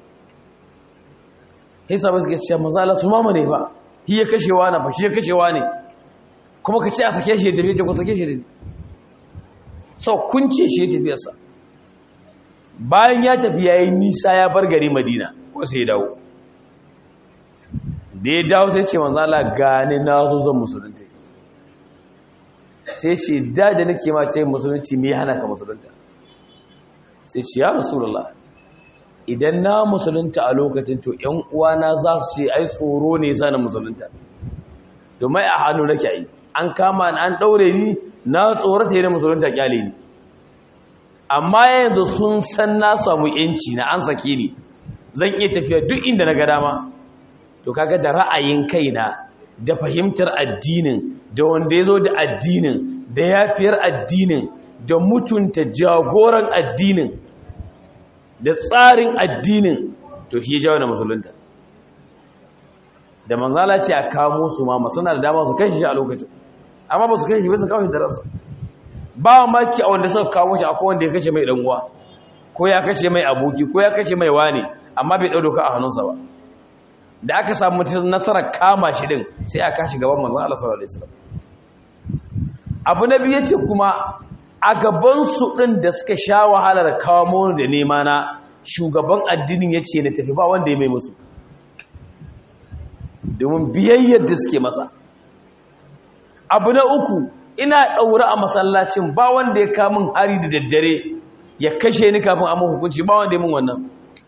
hisa ba suke ce manzo Allah Usman ne ba shi ya kashewa na ba shi ya kashewa ne kuma ka ce a sake shi ya tafi ce ko sake shi ne sau kunce shi ya tafi sa bayan ya tafi yayi nisa ya bar gari Madina ko sai ya dawo da ya dawo sai ce manzo Allah gane na zo zan musulunta sai ce da nake ma ce musulunci me hana ka musulunta sai ce ya Rasulullah idan na musulunta a lokacin to ƴan uwana za su ce ai tsoro ne sa na musulunta domin a hannu nake yi an kama ni an daure ni na tsorata ne musulunta kyale ni amma yanzu sun san na samu yanci na an sake ni zan iya tafiya duk inda na ga dama to kaga da ra'ayin kaina da fahimtar addinin da wanda ya zo da addinin da yafiyar addinin da mutunta jagoran addinin da tsarin addinin to shi ya jawo da musulunta da manzala ce a kamo su ma suna da dama su kai shi a lokacin amma ba su kai shi ba su kawo shi da rasa ba maki a wanda suka kawo shi akwai wanda ya kashe mai dan uwa ko ya kashe mai aboki ko ya kashe mai wani amma bai dau doka a hannunsa ba da aka samu nasarar kama shi din sai aka shi gaban manzon Allah sallallahu alaihi wasallam abu na biyu yace kuma a gaban su din da suka sha wahalar kawo da nema na shugaban addinin yace na tafi ba wanda ya mai musu domin biyayyar da suke masa abu na uku ina daure a masallacin ba wanda ya kamun hari da daddare ya kashe ni kafin amma hukunci ba wanda ya mun wannan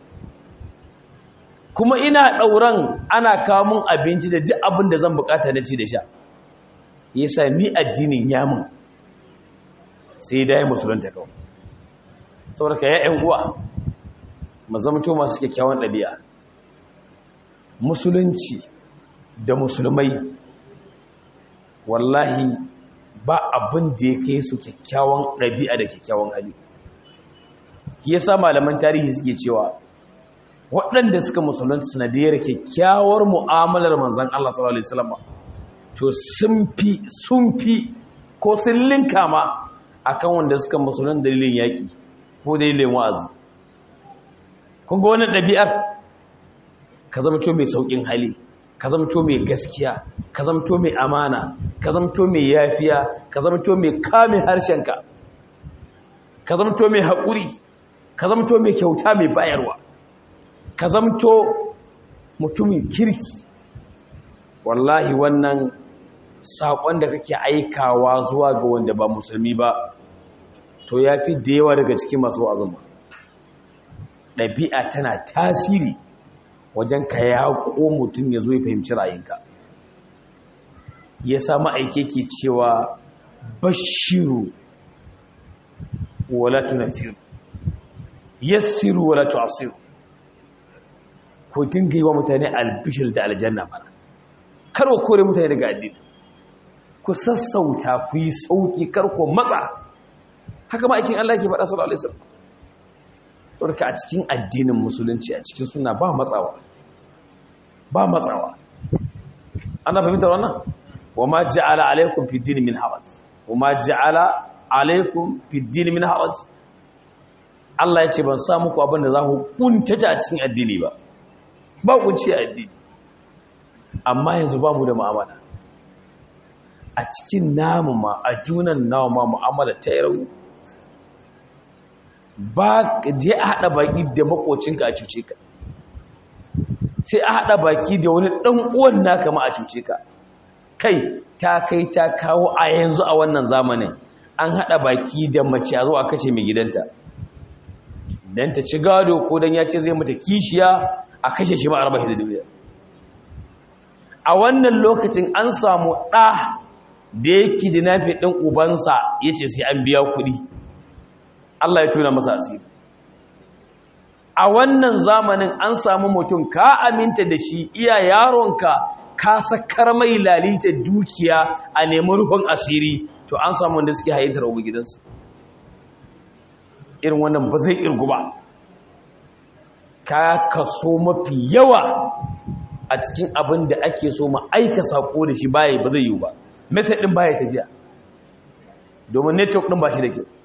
kuma ina ɗauran ana kawo mun abinci da duk abin da zan bukata na ci da sha yasa ni addinin yamin sai dai musulunta kawai saboda ka ya'yan uwa mu zamto masu kyakkyawan ɗabi'a musulunci da musulmai wallahi ba abin da ya kai su kyakkyawan ɗabi'a da kyakkyawan hali yasa malaman tarihi suke cewa waɗanda suka musulunta sanadiyar kyakkyawar mu'amalar manzan Allah sallallahu alaihi wasallam to sun fi ko sun linka ma akan wanda suka musulunta dalilin yaƙi ko dalilin wa'azi kun ga wannan ɗabi'ar ka zama to mai sauƙin hali ka zama to mai gaskiya ka zama to mai amana ka zama to mai yafiya ka zama to mai kame harshenka ka zama to mai haƙuri ka zama to mai kyauta mai bayarwa ka zamto mutumin kirki wallahi wannan saƙon da kake aikawa zuwa ga wanda ba musulmi ba to ya fi da yawa daga cikin masu azuma ɗabi'a tana tasiri wajen ka yaƙo mutum ya zo ya fahimci ra'ayinka ya samu aike ke cewa bashiru wala tunasiru yassiru wala tu'asiru ko dinga yi wa mutane albishir da aljanna mana karwa kore mutane daga addini ku sassauta ku yi sauki karko matsa haka ma aikin Allah ke faɗa sallallahu alaihi wasallam saboda a cikin addinin musulunci a cikin sunna ba matsawa ana fahimtar wannan wama ja'ala alaikum fi din min haraj wama ja'ala alaikum fi din min haraj Allah ya ce ban sa muku abin da za ku kuntata a cikin addini ba kunci a addini amma yanzu ba mu da mu'amala a cikin namu ma a junan namu ma mu'amala ta yaro ba je a hada baki da makocinka a cuce ka sai a hada baki da wani dan uwan naka ma a cuce ka kai ta kawo a yanzu a wannan zamanin an hada baki da mace a zo a kace mai gidanta dan ta ci gado ko dan ya ce zai mata kishiya a kashe shi ma a raba shi da duniya a wannan lokacin an samu ɗa da yake da nafi ɗin ubansa ya ce sai an biya kuɗi Allah ya tuna masa asiri a wannan zamanin an samu mutum ka aminta da shi iya yaronka ka sakar mai lalita dukiya a nemi rufin asiri to an samu wanda suke hayyantar ubu gidansu irin wannan ba zai irgu ba ka kaso mafi yawa a cikin abin da ake so ma aika sako da shi baya ba zai yi ba message din baya tafiya domin network din ba shi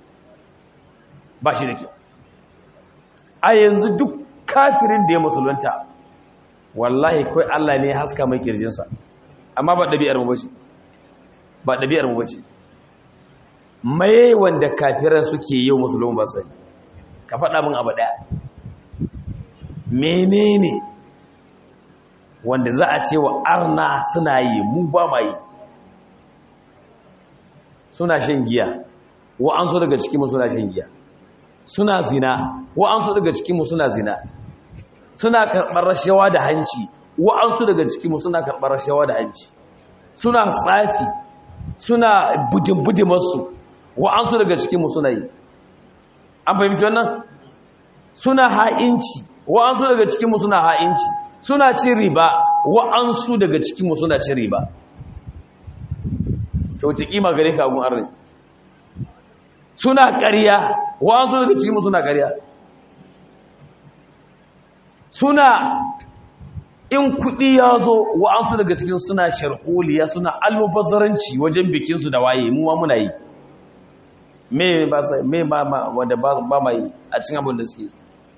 da kyau a yanzu duk kafirin da ya musulunta wallahi kai Allah ne ya haska mai kirjinsa amma ba ɗabi'ar mu bace mai wanda kafiran suke yi musulun ba sai ka faɗa min abu ɗaya menene wanda za a ce wa arna suna yi mu ba ma yi suna shan giya an so daga cikinmu suna shan giya suna zina an so daga cikinmu suna zina suna karɓar rashawa da hanci an so daga cikinmu suna karɓar rashawa da hanci suna tsafi suna budin-budimarsu an so daga cikinmu suna yi an fahimci wannan suna ha'inci wa'ansu daga cikinmu suna ha'inci suna cin riba wa'ansu daga cikinmu suna cin riba kyauci kima gare ka agun arziki suna ƙarya wa'ansu daga cikinmu suna ƙarya suna in kuɗi ya zo wa'ansu daga cikin suna sharholiya suna almubazzaranci wajen bikinsu da waye mu ma muna yi me ba wanda ba ma yi a cikin abin da suke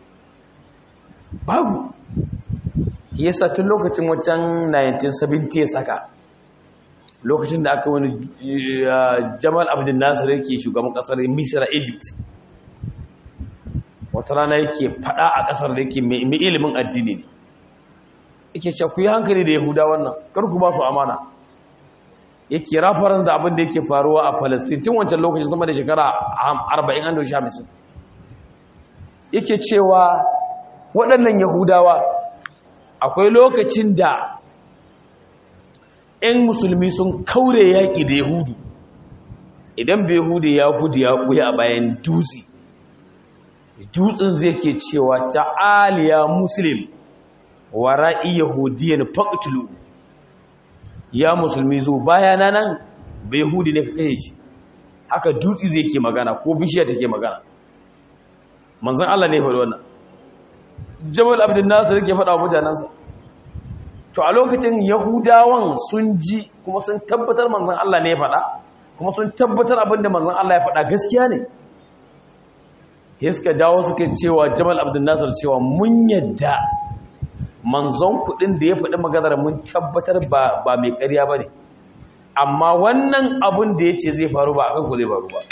babu yasa tun lokacin wancan 1970 saka lokacin da aka wani Jamal Abdel Nasser yake shugaban kasar Misra Egypt wata rana yake fada a kasar da yake mai ilimin addini ne yake cewa ku yi hankali da Yahuda wannan kar ku ba su amana yake rafaran da abin da yake faruwa a Palestine tun wancan lokacin sama da shekara 40 an doshi 50 yake cewa waɗannan Yahudawa akwai lokacin da 'yan musulmi sun kaure yaƙi da Yahudu idan bai Yahudu ya gudu ya ɓuya a bayan dutsen zai ke cewa ta'aliya muslim wara'i yahudiyan faqtulu ya musulmi zo bayana nan bai Yahudi ne ka kai shi haka dutsi zai ke magana ko bishiya take magana manzon Allah ne faɗi wannan Jamal Abdel Nasser yake faɗa wa mutanansa to a lokacin Yahudawan sun ji kuma sun tabbatar manzon Allah ne ya faɗa kuma sun tabbatar abinda manzon Allah ya faɗa gaskiya ne ya suka dawo suka cewa Jamal Abdel Nasser cewa mun yadda manzon kudin da ya faɗi maganar mun tabbatar ba mai ƙarya ba ne amma wannan abin da ya ce zai faru ba a kanku zai faru ba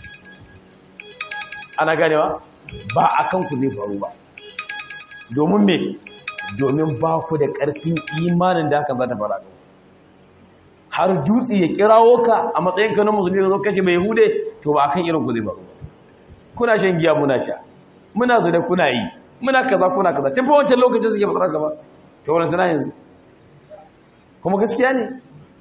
ana ganewa ba a kanku zai faru ba domin me domin ba ku da ƙarfin imanin da haka za ta fara har dutse ya kirawo ka a matsayin kanon musulmi da zo kashe mai Yahude to ba a kan irin ku zai faru ba kuna shan giya muna sha muna zane kuna yi muna kaza kuna kaza tun fa wancan lokacin suke faɗa gaba to wannan tana yanzu kuma gaskiya ne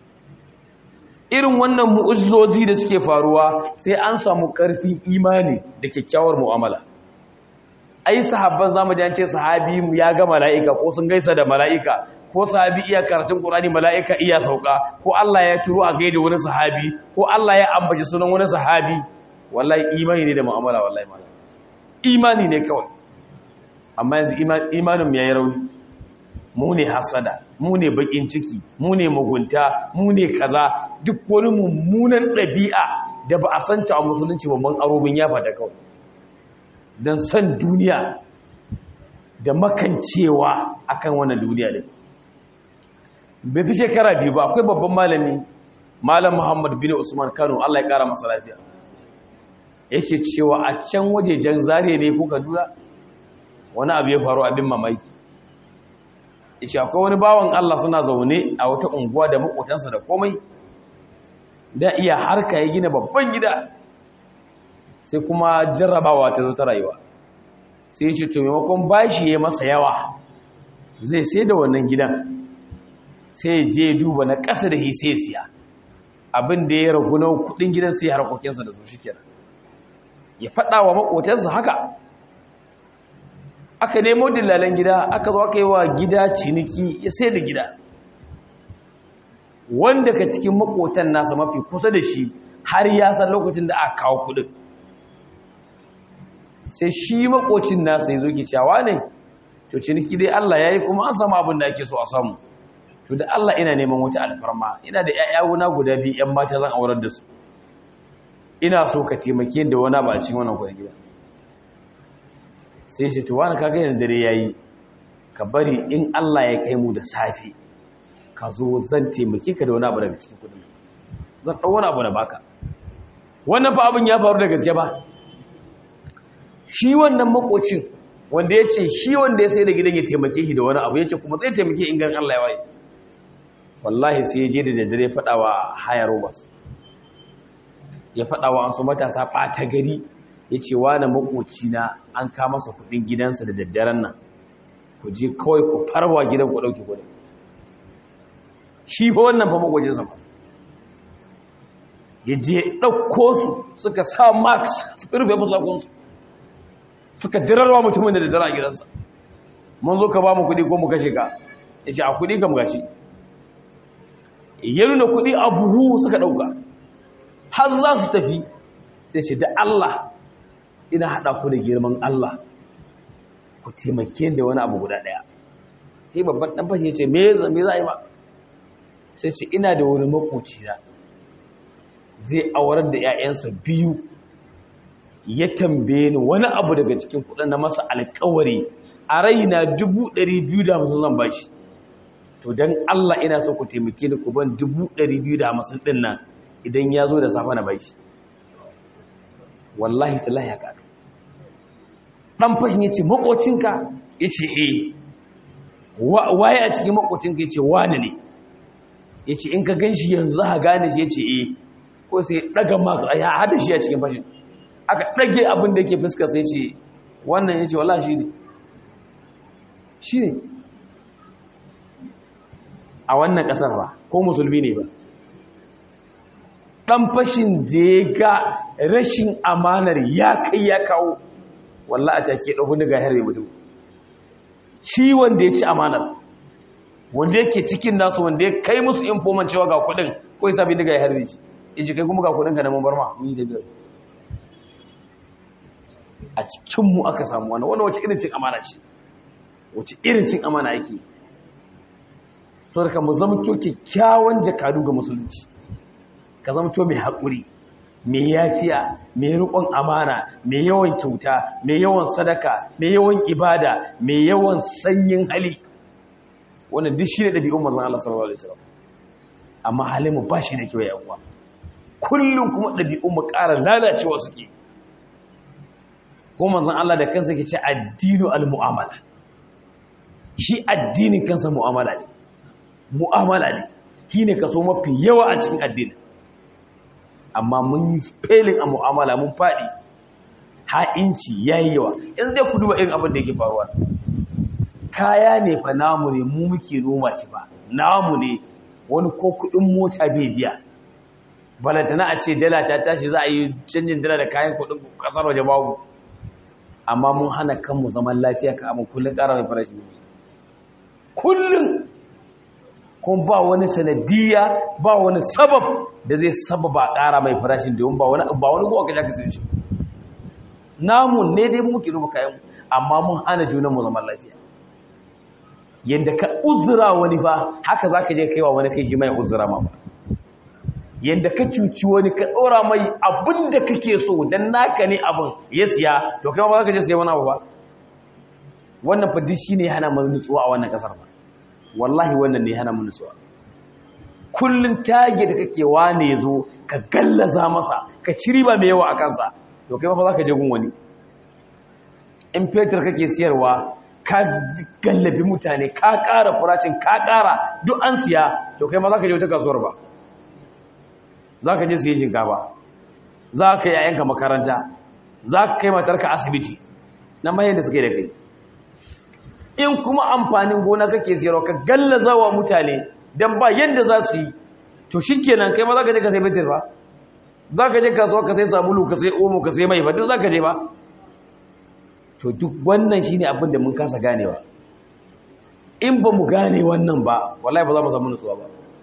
irin wannan mu'ujizozi da suke faruwa sai an samu ƙarfin imani da kyakkyawar mu'amala ai sahabban zamu ji an ce sahabi ya ga mala'ika ko sun gaisa da mala'ika ko sahabi iya karatun Qur'ani mala'ika iya sauka ko Allah ya turo a gaida wani sahabi ko Allah ya ambaci sunan wani sahabi wallahi imani ne da mu'amala wallahi malam imani ne kawai amma yanzu imanin ya yi rauni mu ne hasada mu ne bakin ciki mu ne mugunta mu ne kaza duk wani mummunan ɗabi'a da ba a santa a musulunci babban arobin ya fata kawai don san duniya da makancewa akan wannan duniya ne bai fi shekara biyu ba akwai babban malami malam Muhammad bin Usman Kano Allah ya kara masa lafiya yake cewa a can wajejen zare ne ko Kaduna wani abu ya faru abin mamaki yace akwai wani bawan Allah suna zaune a wata unguwa da makotansa da komai da iya harka ya gina babban gida sai kuma jarrabawa ta zo ta rayuwa sai yace to maimakon bashi ya masa yawa zai sai da wannan gidan sai je duba na ƙasa da sai siya abin da ya ragu na kudin gidan sai harkokinsa da su shikenan ya faɗa wa makotansa haka aka nemo dillalan gida aka zo aka yi wa gida ciniki ya sai da gida wanda ka cikin makotan nasa mafi kusa da shi har ya san lokacin da aka kawo kudin sai shi makocin nasa ya zo ki cewa ne to ciniki dai Allah yayi kuma an samu abin da ake so a samu to da Allah ina neman wata alfarma ina da ƴaƴawuna guda biyu ƴan mata zan aurar da su ina so ka taimake da wani ba a cikin wannan kudin gida sai shi to wani kaga yanzu dare yayi ka bari in Allah ya kai mu da safe ka zo zan taimake ka da wani abu daga cikin kudin zan dau wani abu na baka wannan fa abin ya faru da gaske ba shi wannan makocin wanda ya ce shi wanda ya sai da gidan ya taimake shi da wani abu ya ce kuma zai taimake in gan Allah ya waye wallahi sai ya je da daddare faɗa wa haya robas ya faɗa wa an su matasa ɓata gari ya ce wa na makocina an ka masa kudin gidansa da daddaren nan ku je kawai ku farwa gidan ku ɗauki kudin shi fa wannan fa makocinsa ba ya je ɗauko su suka sa max su rufe musakunsu suka dirarwa mutumin da dare a gidansa. Mun zo ka ba mu kuɗi ko mu kashe ka, ya ce a kuɗi kam gashi. Ya nuna kuɗi a buhu suka ɗauka har za su tafi, sai ce da Allah ina haɗa ku da girman Allah ku taimake da wani abu guda ɗaya. Sai babban ɗan fashi ya ce me za a yi ba? Sai ce ina da wani makocina zai aurar da 'ya'yansa biyu, ya tambaye ni wani abu daga cikin kuɗin na masa alƙawari a raina 250 zan bashi. To don Allah ina so ku taimake ni ku ban 250 ɗin nan idan ya zo da safa na bashi. Wallahi tallahi haka. Ɗan fashin ya ce makocinka? Ya ce eh. Waye a cikin makocinka? Ya ce wani ne. Ya ce in ka gan shi yanzu ha gane shi? Ya ce eh. Ko sai ɗaga maka ya hada shi a cikin fashin. Aka ɗage abin da yake fuskar sai ce wannan. Ya ce wallahi shi ne. Shi ne. A wannan ƙasar ba ko musulmi ne ba. Ɗan fashin da ya ga rashin amanar ya kai ya kawo, wallahi a take ɗauki daga harbe mutum. Shi wanda ya ci amanar, wanda yake cikin nasu, wanda ya kai musu informant cewa ga kuɗin, ko ya sabi daga ya harbe shi, ya ce kai kuma ga kuɗin ka na mun bar ma mun yi tafiyar. A cikinmu aka samu wani wace irin cin amana ce, wace irin cin amana yake. So da mu zama to kyakkyawan jakadu ga musulunci, ka zama to mai haƙuri, mai yafiya, mai riƙon amana, mai yawan kyauta, mai yawan sadaka, mai yawan ibada, mai yawan sanyin hali. Wannan duk shi ne ɗabi'un manzon Allah sallallahu alaihi wasallam. Amma halin mu ba shi da kyau ya uwa. Kullum kuma ɗabi'un mu ƙara lalacewa suke. Ko manzon Allah da kansa yake ce addinu al-mu'amala. Shi addinin kansa mu'amala ne. Mu'amala ne. Shine kaso mafi yawa a cikin addini. Amma mun yi failing a mu'amala, mun faɗi. Ha'inci yayi yawa. Yanzu dai ku duba irin abin da yake faruwa. Kaya ne fa namu ne, mu muke noma shi ba. Namu ne, wani ko kuɗin mota bai biya. Balantana a ce dala ta tashi za a yi canjin dala da kayan kuɗin ƙasar waje babu. Amma mun hana kanmu zaman lafiya ka amma kullum ƙara mai farashi ne. Kullum kuma ba wani sanadiyya, ba wani sabab da zai sababa ƙara mai farashin domin ba wani gowa ka jaka sai shi. Namu ne dai muke rubuta kayan, amma mun hana junan mu zaman lafiya. Yanda ka uzura wani fa haka zaka je kaiwa wani kai shi mai uzura ma ba. Yanda ka cuci wani ka dora mai abin da kake so dan naka ne abin ya siya, to kai ma ba za ka je siya wani abu ba. Wannan fa duk shine hana mu nutsuwa a wannan kasar ba. Wallahi wannan ne hana mu nutsuwa. Kullun tage da kake wane yazo ka gallaza masa, ka ci riba mai yawa a kansa, to kai ma fa za ka je gun wani. In fetur kake siyarwa ka gallabi mutane, ka ƙara farashin, ka ƙara duk an siya, to kai ma za ka je wata kasuwar ba. Za ka je siye shinkafa, za ka yi yayanka makaranta, za ka kai matarka asibiti, na mayan da suke da kai. In kuma amfanin gona kake siyarwa ka gallaza wa mutane don ba yadda za su yi, to shi kenan kai ma za ka je ka sai fetur ba. Za ka je kasuwa ka sai sabulu, ka sai omo, ka sai mai ba, duk za ka je ba. To duk wannan shi ne abin da mun kasa ganewa. In ba mu gane wannan ba, wallahi ba za mu samu nutsuwa ba.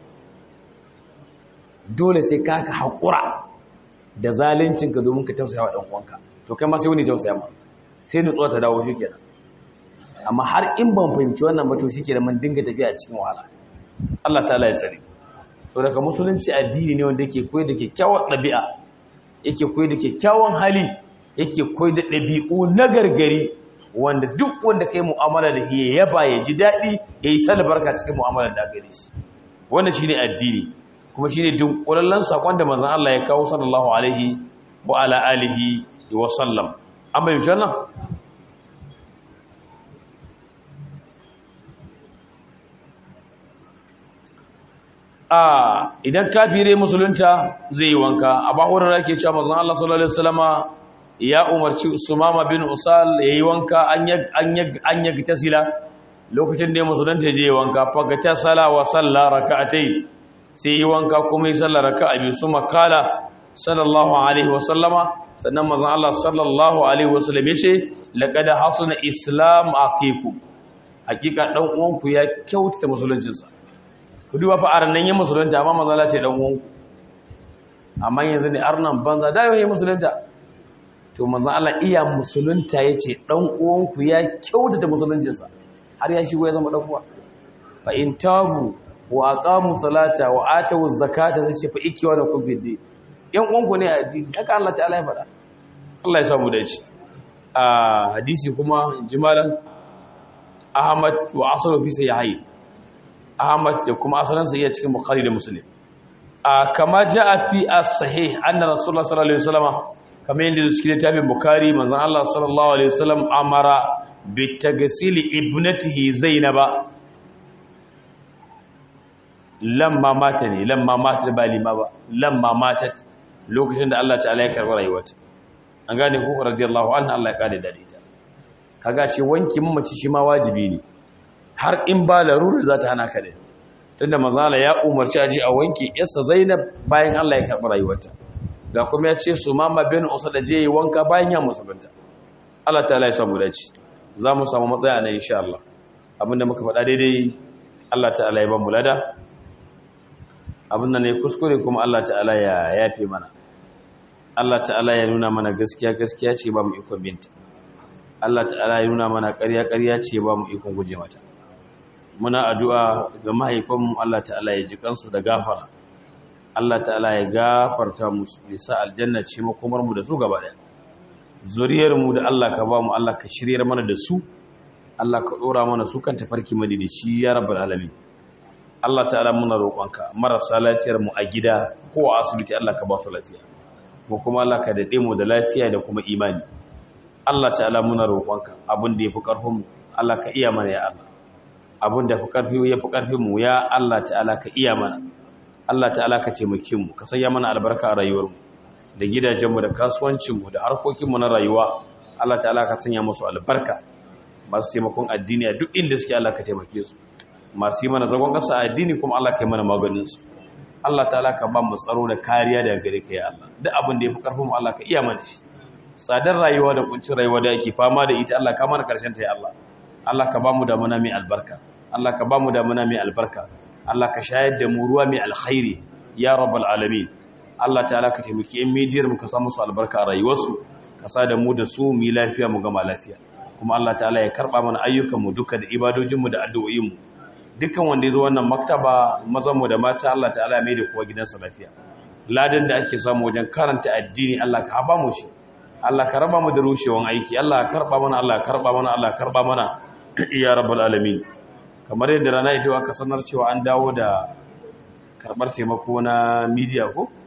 Dole sai ka haƙura da zaluncinka domin ka tausaya wa ɗan uwanka, to kai ma sai wani tausaya ma, sai nutsuwa ta dawo shi kenan. Amma har in ban fahimci wannan ba, to shi kenan mun dinga tafiya a cikin wahala. Allah ta'ala ya tsare. To daga musulunci addini ne wanda yake koyar da kyakkyawan ɗabi'a, yake koyar da kyakkyawan hali, yake koyar da ɗabi'u na gargari, wanda duk wanda kai mu'amala da shi ya yaba, ya ji daɗi, ya yi salbarka cikin mu'amalar da gare shi. Wannan shine addini, kuma shine dunkulallen sakon da manzon Allah ya kawo sallallahu alaihi wa ala alihi wa sallam. Amma yau janna idan kafire musulunta zai yi wanka. Abu Hurairah yake cewa manzon Allah sallallahu alaihi wasallama ya umarci Sumama bin Usal yayi wanka an tasila lokacin da ya musulunta je wanka, fa ga ta sala wa salla rak'atayn, sai yi wanka kuma yi sallar raka'a biyu. Su makala sallallahu alaihi wasallama, sannan manzon Allah sallallahu alaihi wasallam yace laqad hasuna islam aqikum hakika dan uwanku ya kyautata musuluncinsa ku duba fa arnan yin musulunta amma manzo Allah ce dan uwanku amma yanzu ne arnan banza da yayin musulunta to manzo Allah iya musulunta yace dan uwanku ya kyautata musuluncinsa har ya shigo ya zama dan uwa fa in tabu wa aqamu salata wa atu zakata sai fa ikiwa da kubidi yan uwanku ne a addini haka Allah ta'ala ya faɗa Allah ya samu dace a hadisi kuma jimalan Ahmad wa asalu fi sahih Ahmad da kuma asalansa iya cikin Bukhari da Muslim kama jaa fi as-sahih anna Rasulullah sallallahu alaihi wasallam kamar yadda cikin littafin Bukhari manzon Allah sallallahu alaihi wasallam amara bi taghsil ibnatihi Zainaba lamma mata ba lima ba lamma matat lokacin da Allah ta'ala ya karɓi rayuwarta an gane ko radiyallahu anha Allah ya kare da ita kaga ce wankin mace shi ma wajibi ne har in ba larura za ta hana ka da tunda manzala ya umarci aje a wanke yarsa Zainab bayan Allah ya karɓi rayuwarta ga kuma ya ce su mama bin Usad je yi wanka bayan ya musulunta Allah ta'ala ya samu dace za mu samu matsaya na insha Allah abinda muka faɗa daidai Allah ta'ala ya ba mu lada abinda ne kuskure kuma Allah ta'ala ya yafe mana Allah ta'ala ya nuna mana gaskiya ce ba mu ikon binta Allah ta'ala ya nuna mana ƙarya ce ba mu ikon guje mata muna addu'a ga mahaifanmu Allah ta'ala ya ji kansu da gafara Allah ta'ala ya gafarta musu bisa aljanna ce makomar mu da su gaba daya zuriyar mu da Allah ka ba mu Allah ka shiryar mana da su Allah ka dora mana su kan tafarki madidici ya rabbal alamin Allah ta'ala muna roƙonka marasa lafiyar mu a gida ko a asibiti Allah ka ba su lafiya mu kuma Allah ka dade mu da lafiya da kuma imani Allah ta'ala muna roƙonka abin da yafi karfin mu Allah ka iya mana ya Allah abin da yafi karfin mu ya Allah ta'ala ka iya mana Allah ta'ala ka taimake mu ka sanya mana albarka a rayuwar mu da gidajen mu da kasuwancin mu da harkokin mu na rayuwa Allah ta'ala ka sanya musu albarka masu taimakon addini a duk inda suke Allah ka taimake su masu yi mana zagon ƙasa addini kuma Allah ka yi mana maganinsu Allah ta'ala ka ba mu tsaro da kariya daga gare ka ya Allah duk abin da ya fi ƙarfin mu Allah ka iya mana shi tsadar rayuwa da kuncin rayuwa da yake fama da ita Allah ka mana ƙarshen ta ya Allah Allah ka ba mu damuna mai albarka Allah ka ba mu damuna mai albarka Allah ka shayar da mu ruwa mai alkhairi ya rabbal alamin Allah ta'ala ka taimaki yan midiyar mu ka sa musu albarka a rayuwarsu ka sa da mu da su mu lafiya mu gama lafiya kuma Allah ta'ala ya karba mana ayyukan mu duka da ibadojin mu da addu'o'in mu dukkan wanda ya zo wannan maktaba mazanmu da mata Allah ta'ala mai da kowa gidansa lafiya ladan da ake samu wajen karanta addini Allah ka haba mu shi Allah ka raba mu da rushewan aiki Allah ka karba mana Allah ka karba mana Allah ka karba mana ya rabbal alamin kamar yadda rana ita aka sanar cewa an dawo da karbar taimako na media ko